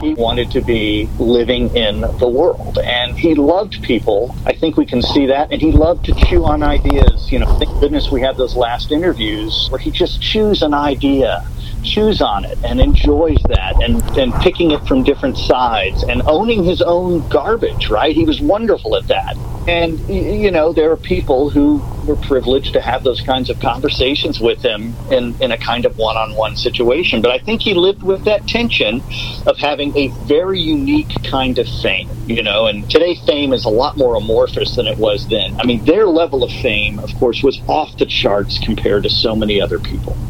He wanted to be living in the world, and he loved people. I think we can see that, and he loved to chew on ideas. You know, thank goodness we had those last interviews where he just chews an idea, chews on it, and enjoys that, and picking it from different sides, and owning his own garbage, right? He was wonderful at that. And, you know, there are people who were privileged to have those kinds of conversations with him in a kind of one-on-one situation. But I think he lived with that tension of having a very unique kind of fame, you know, and today fame is a lot more amorphous than it was then. I mean, their level of fame, of course, was off the charts compared to so many other people.